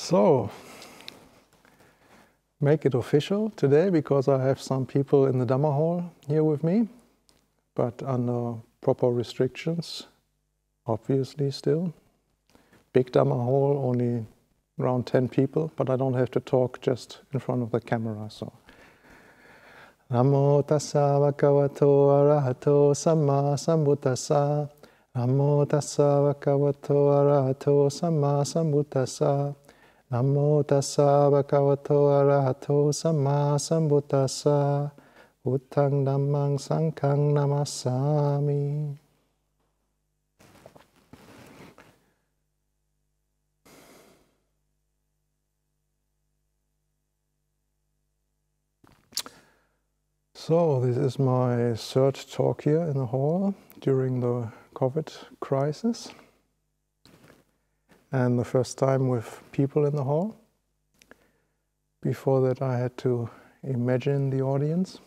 So, make it official today because I have some people in the Dhamma hall here with me, but under proper restrictions, obviously still. Big Dhamma hall, only around 10 people, but I don't have to talk just in front of the camera. So, Namo tassa bhagavato arahato samma sambuddhassa. Namo tassa bhagavato arahato samma sambuddhassa. Namo tassa bhagavato arahato samma sambuddhassa. Buddhaṃ dhammāṃ saṅghāṃ namassāmi. So, this is my third talk here in the hall during the COVID crisis. And the first time with people in the hall. Before that I had to imagine the audience.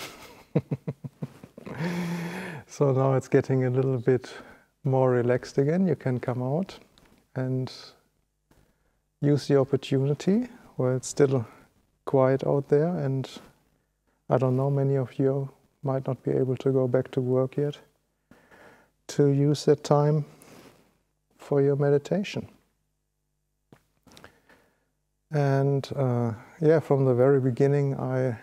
So now it's getting a little bit more relaxed again. You can come out and use the opportunity where it's still quiet out there, and I don't know, many of you might not be able to go back to work yet, to use that time for your meditation. And yeah, from the very beginning I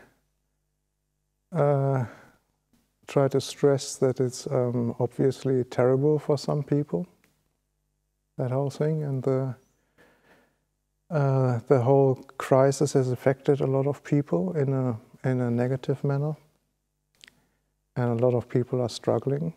try to stress that it's obviously terrible for some people, that whole thing, and the whole crisis has affected a lot of people in a negative manner, and a lot of people are struggling.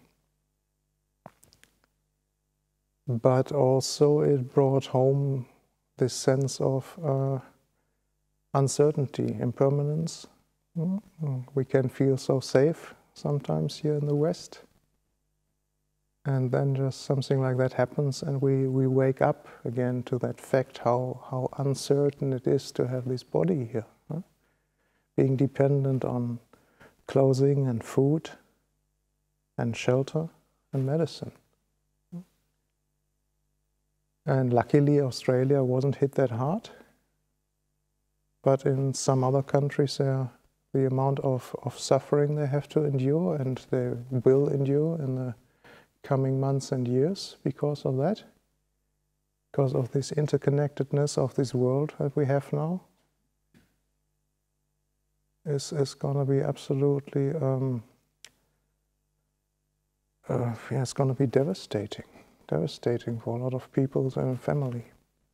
But also it brought home this sense of uncertainty, impermanence. We can feel so safe sometimes here in the West, and then just something like that happens and we wake up again to that fact how uncertain it is to have this body here, being dependent on clothing and food and shelter and medicine. And luckily Australia wasn't hit that hard, but in some other countries the amount of suffering they have to endure, and they will endure in the coming months and years because of that, because of this interconnectedness of this world that we have now, is going to be absolutely, yeah, it's going to be devastating for a lot of people and family.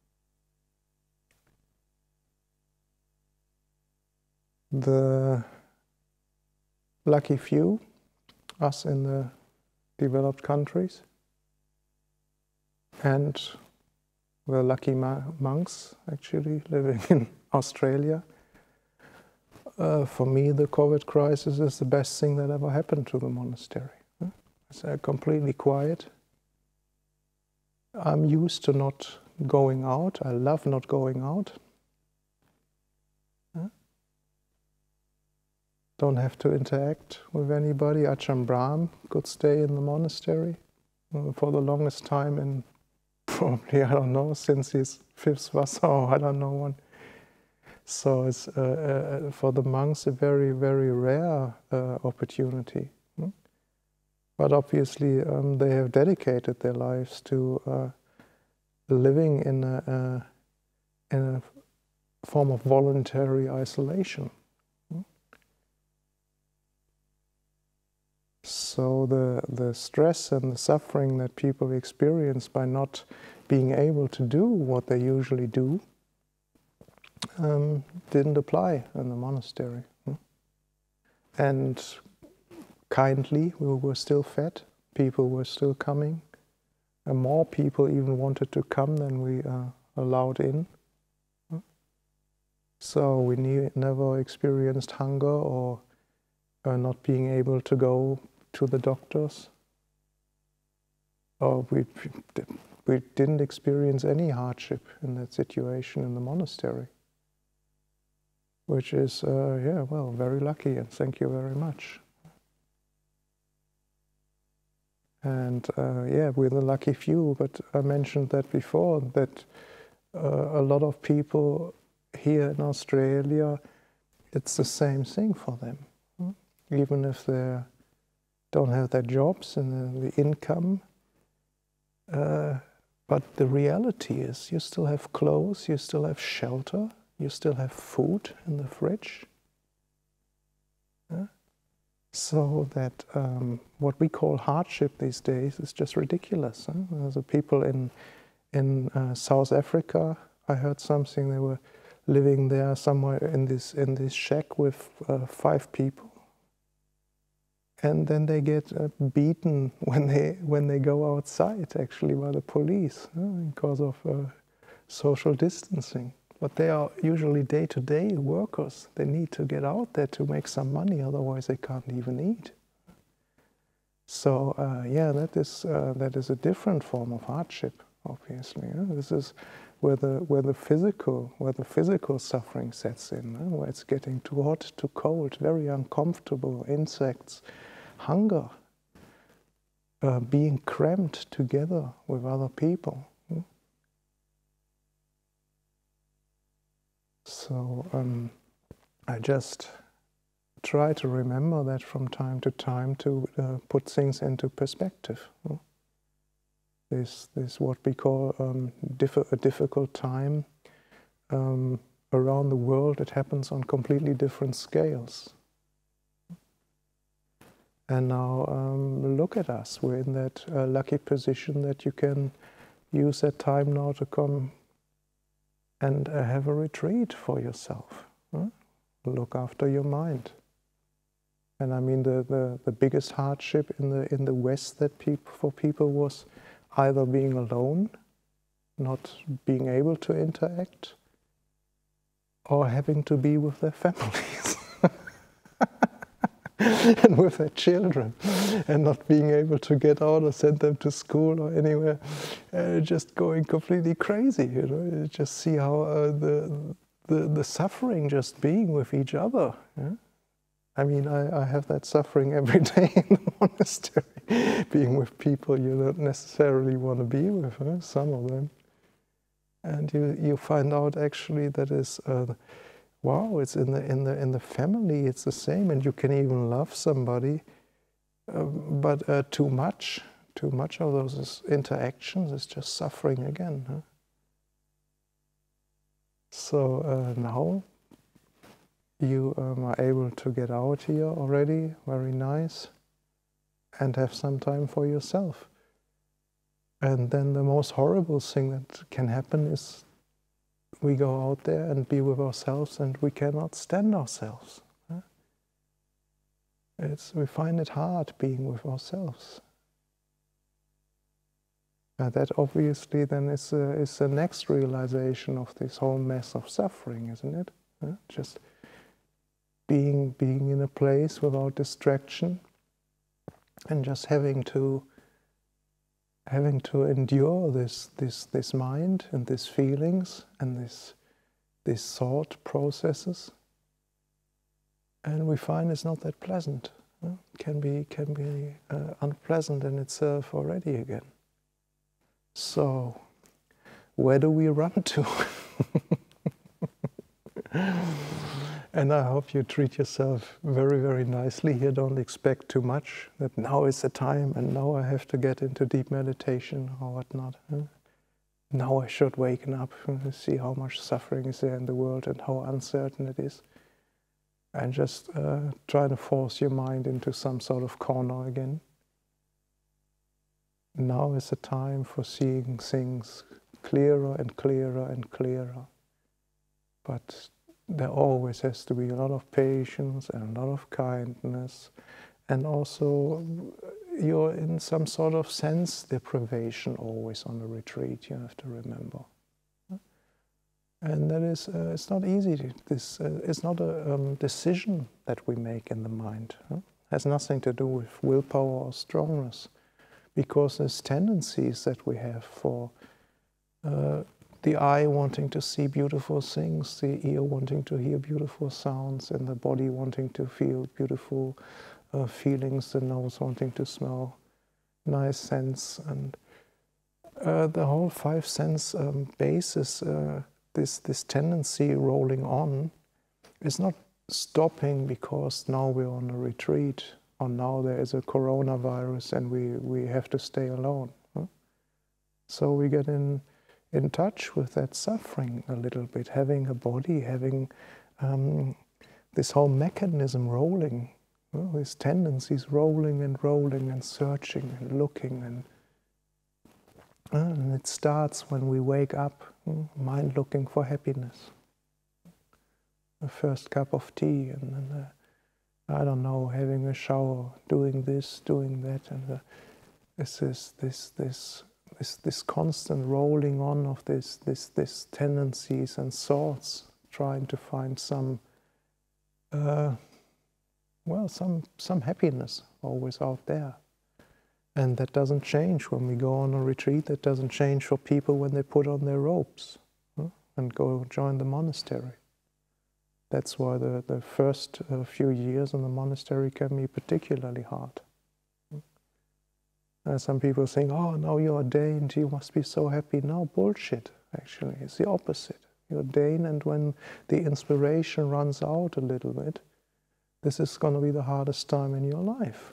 The lucky few, us in the developed countries, and the lucky monks actually living in Australia, for me the COVID crisis is the best thing that ever happened to the monastery. It's completely quiet. I'm used to not going out. I love not going out. Don't have to interact with anybody. Ajahn Brahm could stay in the monastery for the longest time, and probably, I don't know, since his fifth Vassa, or I don't know one. So it's for the monks a very, very rare opportunity. But obviously they have dedicated their lives to living in a form of voluntary isolation. So the stress and the suffering that people experience by not being able to do what they usually do didn't apply in the monastery. And kindly, we were still fed, people were still coming, and more people even wanted to come than we allowed in. So we never experienced hunger or not being able to go to the doctors. Or we didn't experience any hardship in that situation in the monastery, which is, yeah, well, very lucky, and thank you very much. And yeah, we're the lucky few, but I mentioned that before, that a lot of people here in Australia, it's the same thing for them. Even if they don't have their jobs and the income, but the reality is you still have clothes, you still have shelter, you still have food in the fridge. So that what we call hardship these days is just ridiculous. There's a people in South Africa, I heard something, they were living there somewhere in this shack with 5 people. And then they get beaten when they go outside, actually, by the police because of social distancing. But they are usually day-to-day workers. They need to get out there to make some money, otherwise they can't even eat. So yeah, that is a different form of hardship, obviously. This is where the physical suffering sets in, where it's getting too hot, too cold, very uncomfortable, insects, hunger, being cramped together with other people. So I just try to remember that from time to time to put things into perspective. This what we call a difficult time around the world. It happens on completely different scales. And now look at us. We're in that lucky position that you can use that time now to come and have a retreat for yourself. Look after your mind. And I mean, the biggest hardship in the West that for people was either being alone, not being able to interact, or having to be with their families and with their children, and not being able to get out or send them to school or anywhere, just going completely crazy. You just see how the suffering just being with each other. I mean, I have that suffering every day in the monastery, being with people you don't necessarily want to be with, some of them. And you find out actually that is, wow, it's in the family, it's the same, and you can even love somebody, but too much of those interactions is just suffering again. So now you are able to get out here already, very nice, and have some time for yourself. And then the most horrible thing that can happen is we go out there and be with ourselves and we cannot stand ourselves. We find it hard being with ourselves. And that obviously then is the next realization of this whole mess of suffering, isn't it? Just being in a place without distraction and just having to endure this mind and these feelings and these thought processes, and we find it's not that pleasant. It can be unpleasant in itself already again. So where do we run to? And I hope you treat yourself very, very nicely here. Don't expect too much, that now is the time and now I have to get into deep meditation or whatnot. Now I should waken up and see how much suffering is there in the world and how uncertain it is. And just try to force your mind into some sort of corner again. Now is the time for seeing things clearer and clearer and clearer. But there always has to be a lot of patience and a lot of kindness, and also you're in some sort of sense deprivation always on the retreat, you have to remember. And that is, it's not easy. It's not a decision that we make in the mind. It has nothing to do with willpower or strongness, because there's tendencies that we have for the eye wanting to see beautiful things, the ear wanting to hear beautiful sounds, and the body wanting to feel beautiful feelings, the nose wanting to smell nice scents. And the whole five sense basis, this tendency rolling on, is not stopping because now we're on a retreat or now there is a coronavirus and we have to stay alone. So we get in touch with that suffering a little bit, having a body, having this whole mechanism rolling, these tendencies rolling and searching and looking, and it starts when we wake up, mind looking for happiness. The first cup of tea, and then I don't know, having a shower, doing this, doing that, and this constant rolling on of this tendencies and thoughts, trying to find some happiness always out there. And that doesn't change when we go on a retreat. That doesn't change for people when they put on their robes and go join the monastery. That's why the first few years in the monastery can be particularly hard. Some people think, oh, now you're ordained, you must be so happy. No, bullshit, actually. It's the opposite. You're ordained, and when the inspiration runs out a little bit, this is going to be the hardest time in your life.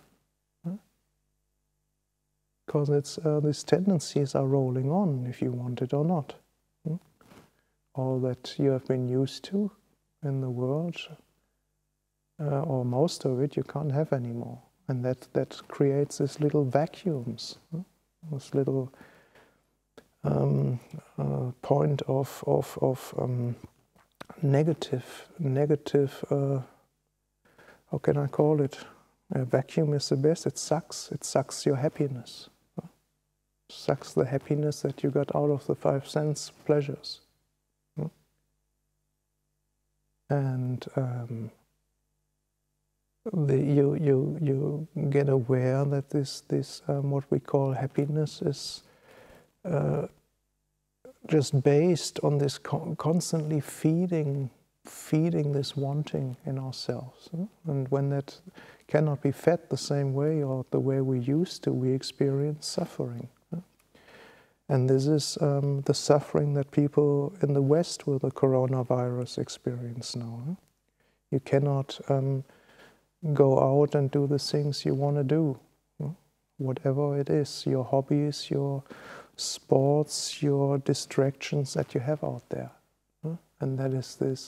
Because these tendencies are rolling on, if you want it or not. All that you have been used to in the world, or most of it, you can't have anymore. And that creates these little vacuums, this little point of negative, how can I call it? A vacuum is the best. It sucks your happiness. Sucks the happiness that you got out of the five sense pleasures. And you get aware that this what we call happiness is just based on this constantly feeding this wanting in ourselves. And when that cannot be fed the same way or the way we used to, we experience suffering. And this is the suffering that people in the West with the coronavirus experience now. You cannot go out and do the things you want to do. Whatever it is, your hobbies, your sports, your distractions that you have out there. And that is this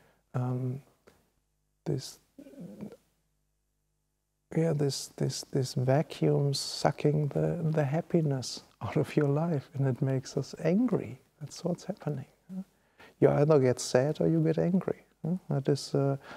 vacuum sucking the happiness out of your life, and it makes us angry. That's what's happening. You either get sad or you get angry. That is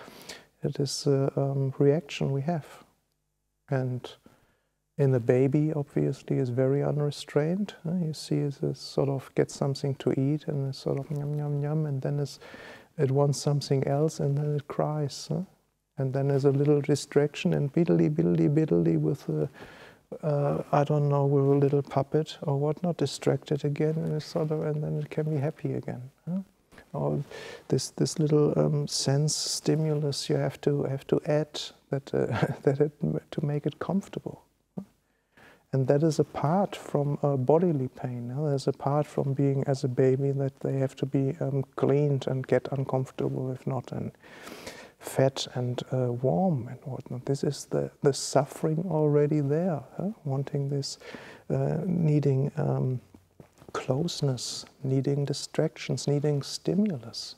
a reaction we have. And in the baby, obviously, is very unrestrained. You see it sort of gets something to eat and it's sort of yum, yum, yum, and then it wants something else, and then it cries. And then there's a little distraction, and biddly with I don't know, with a little puppet or whatnot, distracted again, and then it can be happy again. Or this little sense stimulus you have to add to make it comfortable. And that is apart from bodily pain. There's apart from being as a baby that they have to be cleaned and get uncomfortable if not, and fed and warm and whatnot. This is the suffering already there, wanting this, needing closeness, needing distractions, needing stimulus.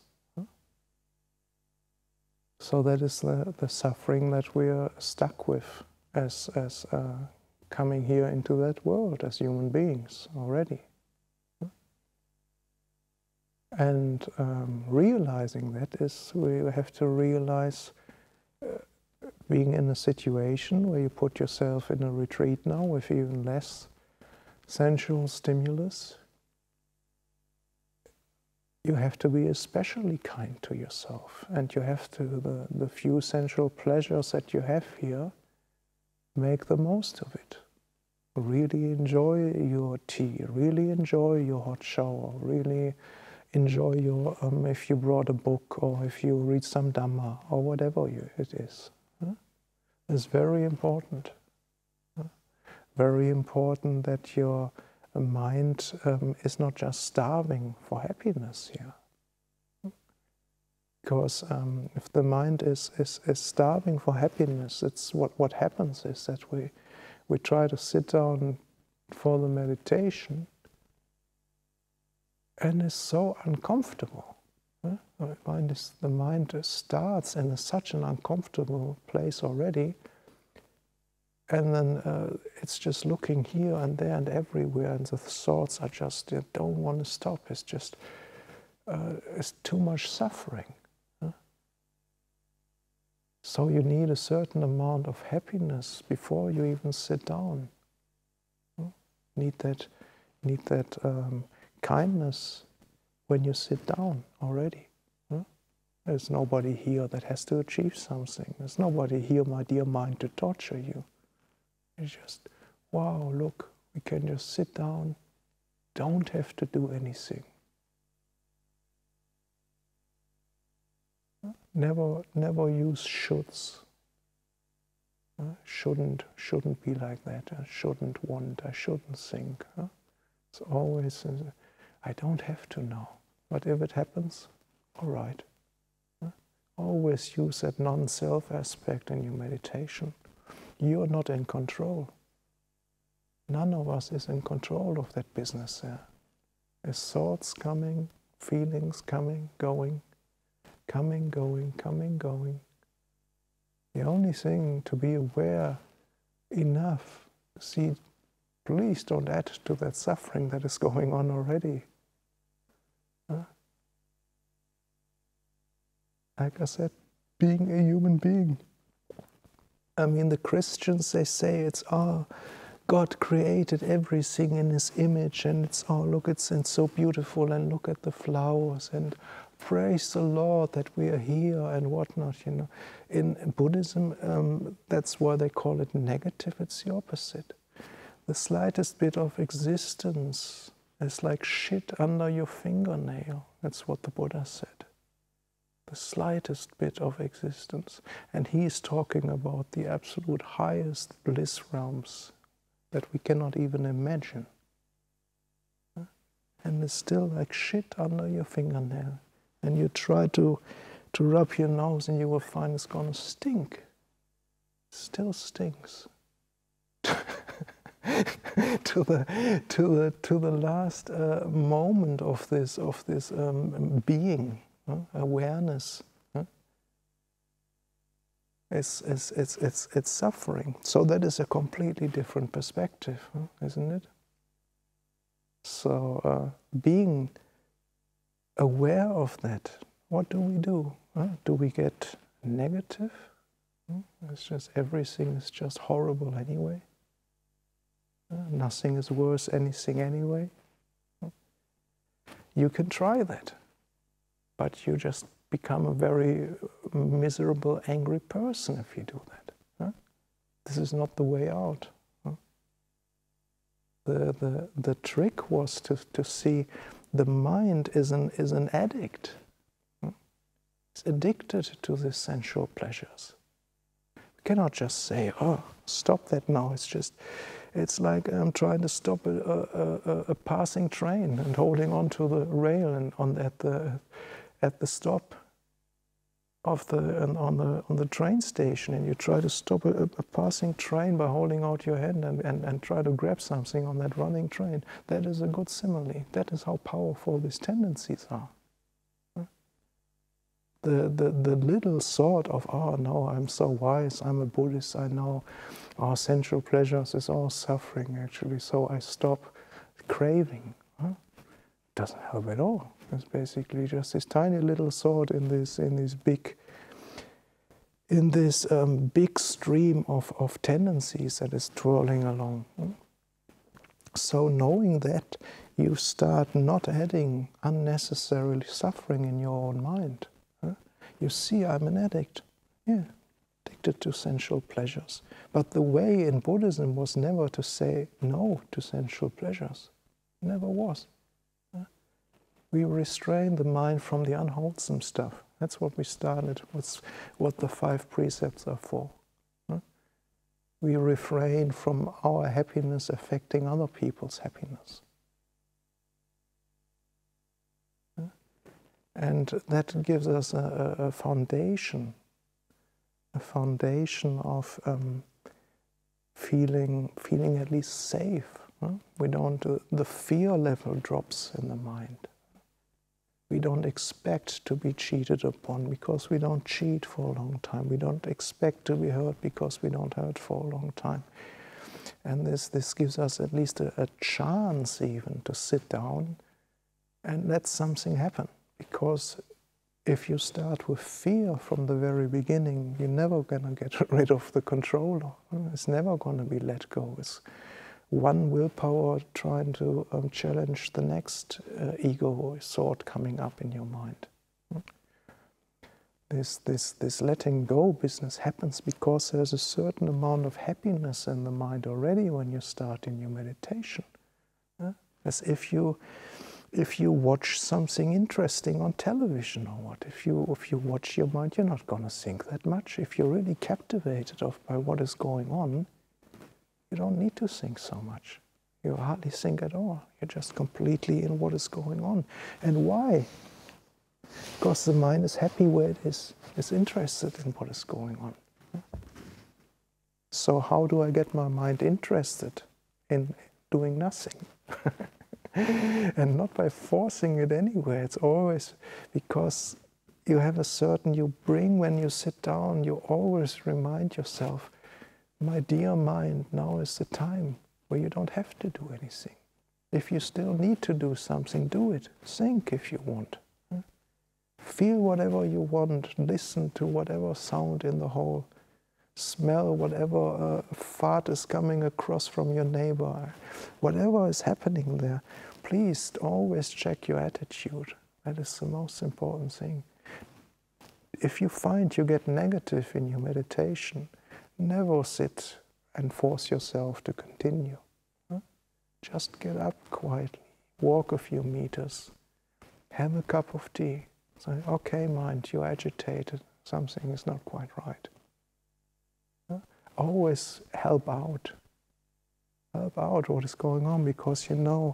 So that is the suffering that we are stuck with as coming here into that world as human beings already. And realizing that is, we have to realize being in a situation where you put yourself in a retreat now with even less sensual stimulus, you have to be especially kind to yourself, and you have to, the few sensual pleasures that you have here, make the most of it. Really enjoy your tea, really enjoy your hot shower, really enjoy your, if you brought a book or if you read some Dhamma or whatever it is. It's very important. Very important that your the mind is not just starving for happiness here. Because if the mind is starving for happiness, it's what happens is that we try to sit down for the meditation and it's so uncomfortable. The mind starts in such an uncomfortable place already, and then it's just looking here and there and everywhere, and the thoughts are just, they don't want to stop. It's just, it's too much suffering. So you need a certain amount of happiness before you even sit down. Need that kindness when you sit down already. There's nobody here that has to achieve something. There's nobody here, my dear mind, to torture you. It's just, wow, look, we can just sit down, don't have to do anything. Never use shoulds. Shouldn't be like that. I shouldn't want. I shouldn't think. It's always, I don't have to now. But if it happens, all right. Always use that non-self aspect in your meditation. You're not in control. None of us is in control of that business there. There's thoughts coming, feelings coming, going. Coming, going, coming, going. The only thing to be aware enough, see, please don't add to that suffering that is going on already. Like I said, being a human being. I mean, the Christians, they say it's, God created everything in His image, and it's, look, it's so beautiful, and look at the flowers, and praise the Lord that we are here and whatnot, you know. In Buddhism, that's why they call it negative. It's the opposite. The slightest bit of existence is like shit under your fingernail. That's what the Buddha said. The slightest bit of existence. And he is talking about the absolute highest bliss realms that we cannot even imagine. And it's still like shit under your fingernail. And you try to rub your nose and you will find it's going to stink. It still stinks. to the last moment of this being, awareness. It's suffering. So that is a completely different perspective, isn't it? So being aware of that, what do we do? Do we get negative? It's just everything is just horrible anyway. Nothing is worth anything anyway. You can try that, but you just become a very miserable, angry person if you do that. This is not the way out. The trick was to see the mind is an addict. It's addicted to the sensual pleasures. We cannot just say, oh, stop that now. It's like I'm trying to stop a passing train and holding on to the rail and at the stop of on the train station, and you try to stop a passing train by holding out your hand and try to grab something on that running train. That is a good simile. That is how powerful these tendencies are. The little thought of, oh no, I'm so wise, I'm a Buddhist, I know sensual pleasures is all suffering actually, so I stop craving. Doesn't help at all. It's basically just this tiny little thought in this big stream of tendencies that is twirling along. So knowing that, you start not adding unnecessarily suffering in your own mind. You see, I'm an addict. Yeah, addicted to sensual pleasures. But the way in Buddhism was never to say no to sensual pleasures. Never was. We restrain the mind from the unwholesome stuff. That's what we started. What's what the 5 precepts are for. we refrain from our happiness affecting other people's happiness. And that gives us a foundation of feeling at least safe. We don't, the fear level drops in the mind. We don't expect to be cheated upon because we don't cheat for a long time. We don't expect to be hurt because we don't hurt for a long time. And this gives us at least a chance even to sit down and let something happen. Because if you start with fear from the very beginning, you're never going to get rid of the controller. It's never going to be let go. It's one willpower trying to challenge the next ego thought coming up in your mind. This letting go business happens because there's a certain amount of happiness in the mind already when you start in your meditation. As if you watch something interesting on television or what. If you watch your mind, you're not going to think that much. If you're really captivated by what is going on, you don't need to think so much. You hardly think at all. You're just completely in what is going on. And why? Because the mind is happy where it is. It's interested in what is going on. So how do I get my mind interested in doing nothing? And not by forcing it anywhere. It's always because you have a certain, you bring when you sit down, you always remind yourself, my dear mind, now is the time where you don't have to do anything. If you still need to do something, do it. Think if you want. Feel whatever you want. Listen to whatever sound in the hall. Smell whatever fart is coming across from your neighbor. Whatever is happening there, please always check your attitude. That is the most important thing. If you find you get negative in your meditation, never sit and force yourself to continue. Just get up quietly, walk a few meters, have a cup of tea. Say, okay, mind, you're agitated, something is not quite right. Always help out what is going on, because you know,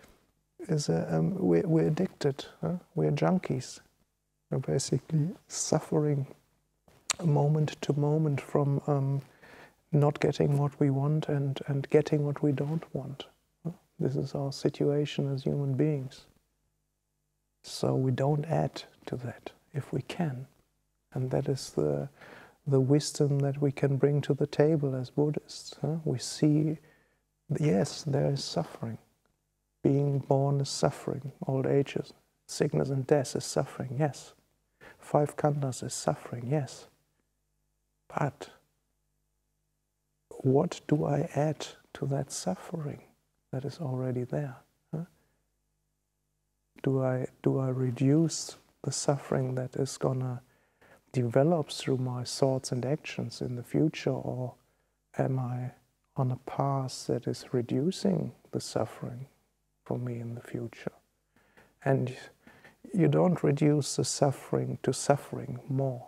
we're addicted, we're junkies. We're basically suffering moment to moment from not getting what we want and getting what we don't want. This is our situation as human beings. So we don't add to that if we can. And that is the wisdom that we can bring to the table as Buddhists. We see, yes, there is suffering. Being born is suffering. Old age, sickness and death is suffering, yes. 5 khandhas is suffering, yes. But what do I add to that suffering that is already there? Do I reduce the suffering that is gonna develop through my thoughts and actions in the future, or am I on a path that is reducing the suffering for me in the future? And you don't reduce the suffering to suffering more.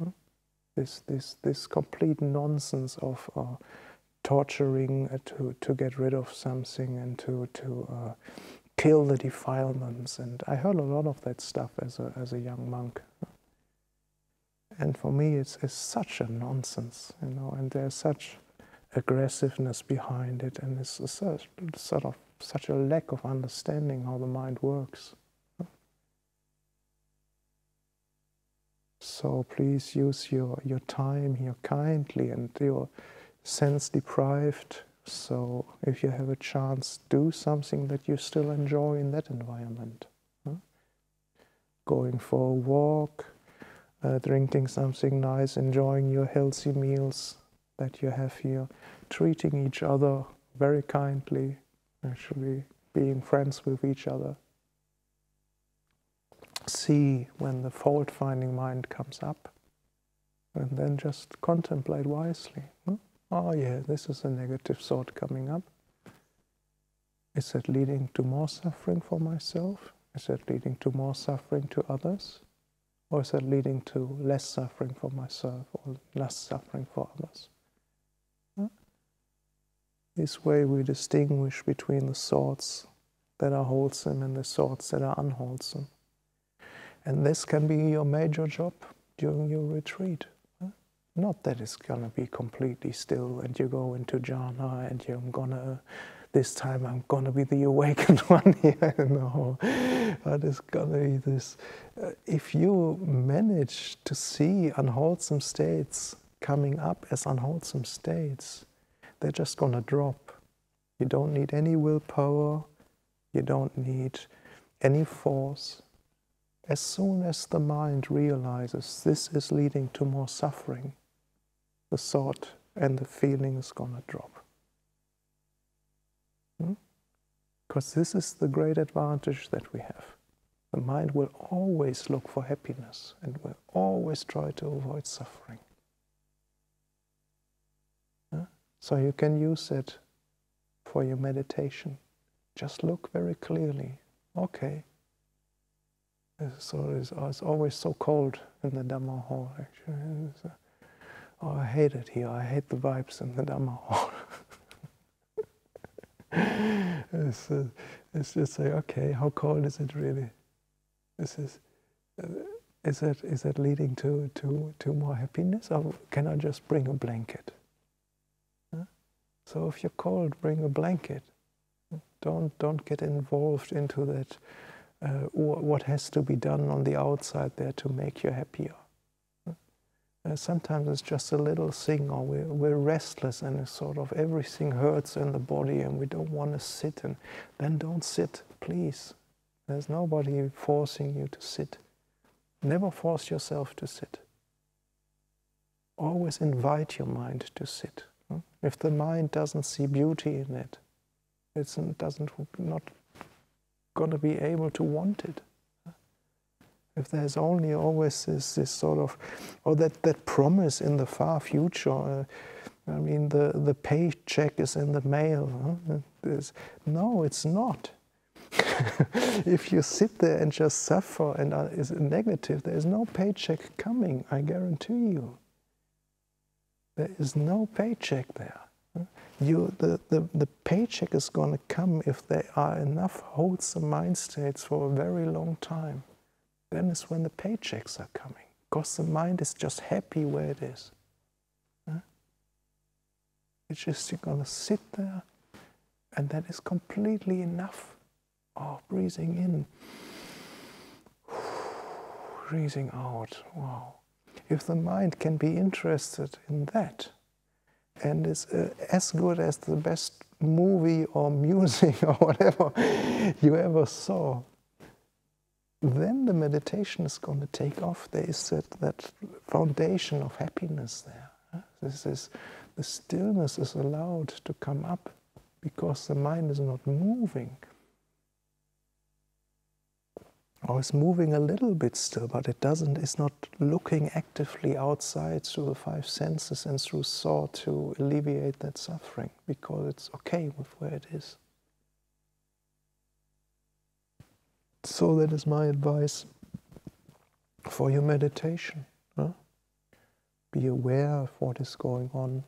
This complete nonsense of torturing to get rid of something and to kill the defilements, and I heard a lot of that stuff as a young monk. And for me, it's such a nonsense, you know, and there's such aggressiveness behind it, and it's such a lack of understanding how the mind works. So please use your time here kindly, and you're sense deprived. So if you have a chance, do something that you still enjoy in that environment. Going for a walk, drinking something nice, enjoying your healthy meals that you have here, treating each other very kindly, actually being friends with each other. See when the fault-finding mind comes up, and then just contemplate wisely. Oh yeah, this is a negative thought coming up. Is that leading to more suffering for myself? Is that leading to more suffering to others? Or is that leading to less suffering for myself or less suffering for others? This way we distinguish between the thoughts that are wholesome and the thoughts that are unwholesome. And this can be your major job during your retreat. Not that it's going to be completely still and you go into jhana and you're going to, this time I'm going to be the awakened one here. No, but it's going to be this. If you manage to see unwholesome states coming up as unwholesome states, they're just going to drop. You don't need any willpower. You don't need any force. As soon as the mind realizes this is leading to more suffering, the thought and the feeling is going to drop. Because this is the great advantage that we have. The mind will always look for happiness and will always try to avoid suffering. So you can use it for your meditation. Just look very clearly. Okay. So it's always so cold in the Dhamma hall, actually. Oh, I hate it here. I hate the vibes in the Dhamma hall. It's just like, okay, how cold is it really? Is it leading to more happiness, or can I just bring a blanket? So if you're cold, bring a blanket. Don't get involved into that. What has to be done on the outside there to make you happier. Sometimes it's just a little thing, or we're restless and it's sort of everything hurts in the body and we don't want to sit, and then don't sit, please. There's nobody forcing you to sit. Never force yourself to sit. Always invite your mind to sit. If the mind doesn't see beauty in it, it's not going to be able to want it. If there's only always this sort of, or that promise in the far future, I mean, the paycheck is in the mail. No, it's not. If you sit there and just suffer and is negative, there is no paycheck coming, I guarantee you. There is no paycheck there. The paycheck is going to come if there are enough wholesome mind states for a very long time. Then is when the paychecks are coming, because the mind is just happy where it is. It's just you're going to sit there, and that is completely enough. Oh, breathing in, breathing out. Wow. If the mind can be interested in that, and is as good as the best movie or music or whatever you ever saw, then the meditation is going to take off. There is that foundation of happiness there. The stillness is allowed to come up because the mind is not moving. Or it's moving a little bit still, but it's not looking actively outside through the five senses and through thought to alleviate that suffering, because it's okay with where it is. So that is my advice for your meditation. Be aware of what is going on.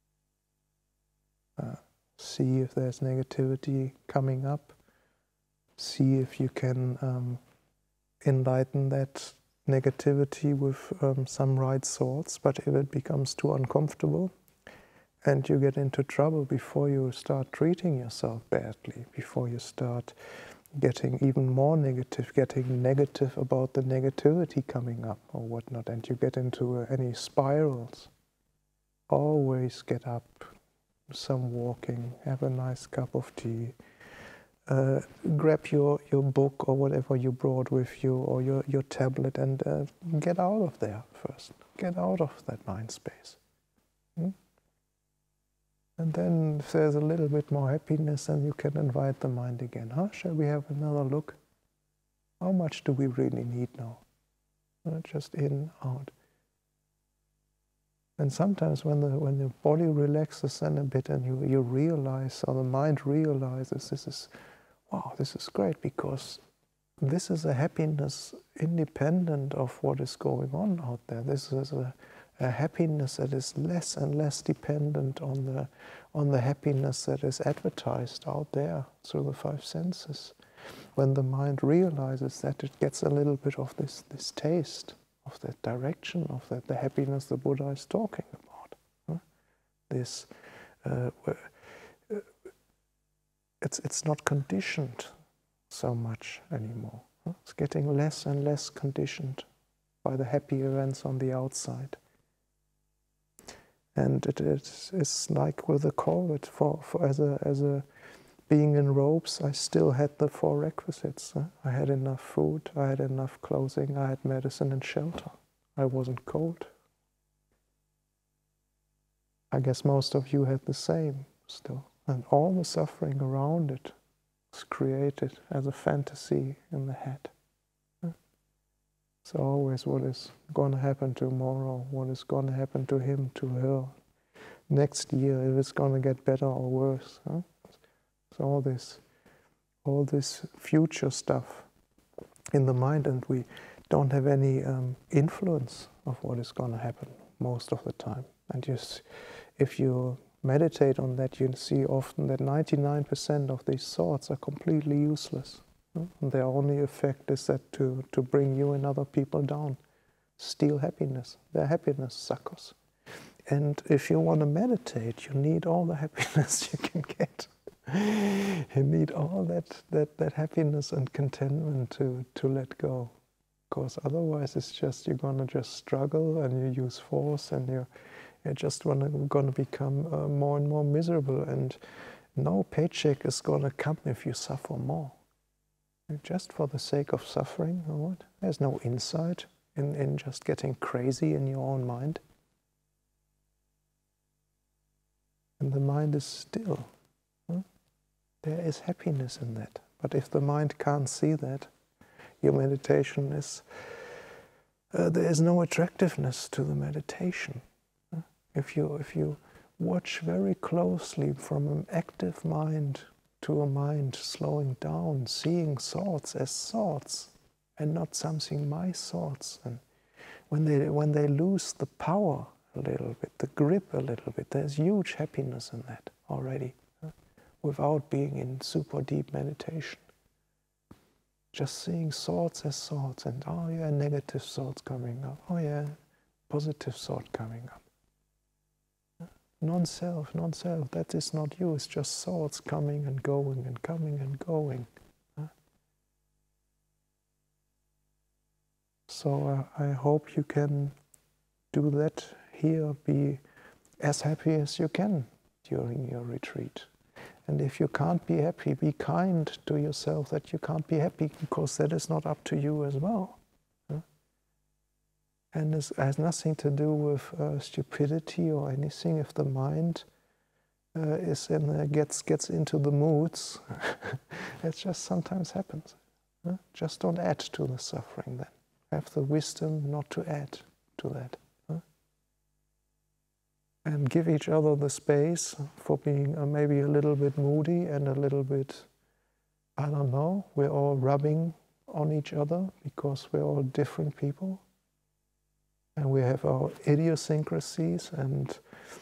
See if there's negativity coming up. See if you can enlighten that negativity with some right thoughts. But if it becomes too uncomfortable and you get into trouble before you start treating yourself badly, before you start getting even more negative, getting negative about the negativity coming up or whatnot, and you get into any spirals, always get up, some walking, have a nice cup of tea, grab your book or whatever you brought with you, or your tablet, and get out of there first. Get out of that mind space. And then if there's a little bit more happiness, then you can invite the mind again. Shall we have another look? How much do we really need now? Just in, out. And sometimes when the body relaxes then a bit and you realize, or the mind realizes, this is great, because this is a happiness independent of what is going on out there. This is a happiness that is less and less dependent on the happiness that is advertised out there through the five senses. When the mind realizes that, it gets a little bit of this taste of that direction, of the happiness the Buddha is talking about. This, it's not conditioned so much anymore. It's getting less and less conditioned by the happy events on the outside. And it is like with the COVID, as a being in robes, I still had the four requisites. I had enough food, I had enough clothing, I had medicine and shelter. I wasn't cold. I guess most of you had the same still. And all the suffering around it was created as a fantasy in the head. It's always what is going to happen tomorrow, what is going to happen to him, to her. Next year, if it's going to get better or worse. So all this future stuff in the mind, and we don't have any influence of what is going to happen most of the time. And if you meditate on that, you see often that 99% of these thoughts are completely useless. And their only effect is that to bring you and other people down, steal happiness. They're happiness suckers. And if you want to meditate, you need all the happiness you can get. You need all that happiness and contentment to let go. Because otherwise it's just, you're going to just struggle and you use force and you're just going to become more and more miserable. And no paycheck is going to come if you suffer more. Just for the sake of suffering, or what? There's no insight in just getting crazy in your own mind. And the mind is still. There is happiness in that. But if the mind can't see that, your meditation is, there is no attractiveness to the meditation. If you watch very closely from an active mind to a mind slowing down, seeing thoughts as thoughts and not something my thoughts, and when they lose the power a little bit, the grip a little bit, there's huge happiness in that already, without being in super deep meditation. Just seeing thoughts as thoughts, and oh yeah, negative thoughts coming up, oh yeah, positive thought coming up. Non-self, that is not you, it's just thoughts coming and going and coming and going. So I hope you can do that here, be as happy as you can during your retreat. And if you can't be happy, be kind to yourself that you can't be happy, because that is not up to you as well. And it has nothing to do with stupidity or anything. If the mind gets into the moods, it just sometimes happens. Just don't add to the suffering then. Have the wisdom not to add to that. And give each other the space for being maybe a little bit moody and a little bit, I don't know, we're all rubbing on each other because we're all different people. And we have our idiosyncrasies and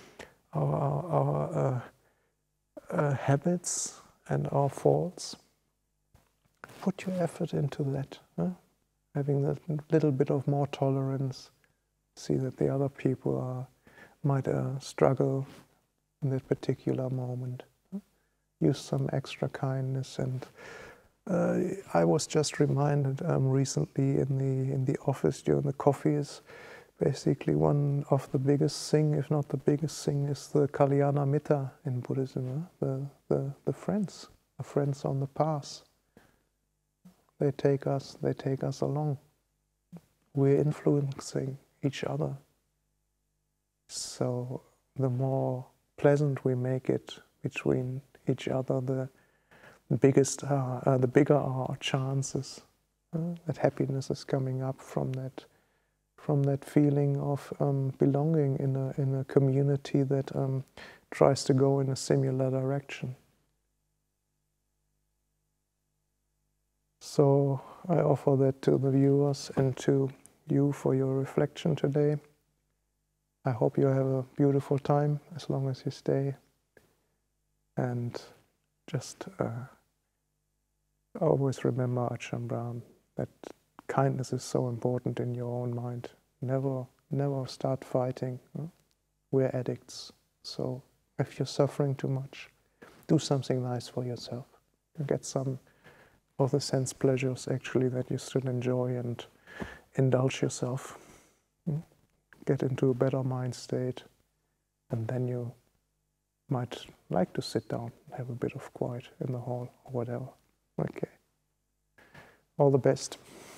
our habits and our faults. Put your effort into that. Having that little bit of more tolerance. See that the other people might struggle in that particular moment. Use some extra kindness. And I was just reminded recently in the office during the coffees. Basically, one of the biggest thing, if not the biggest thing, is the Kalyana Mitta in Buddhism, the friends on the path. They take us along. We're influencing each other. So the more pleasant we make it between each other, the bigger are our chances that happiness is coming up from that feeling of belonging in a community that tries to go in a similar direction. So I offer that to the viewers and to you for your reflection today. I hope you have a beautiful time as long as you stay. And just always remember, Ajahn Brahm, that kindness is so important in your own mind. Never start fighting. We're addicts. So if you're suffering too much, do something nice for yourself. Get some of the sense pleasures actually that you still enjoy and indulge yourself. Get into a better mind state, and then you might like to sit down, have a bit of quiet in the hall or whatever. Okay. All the best.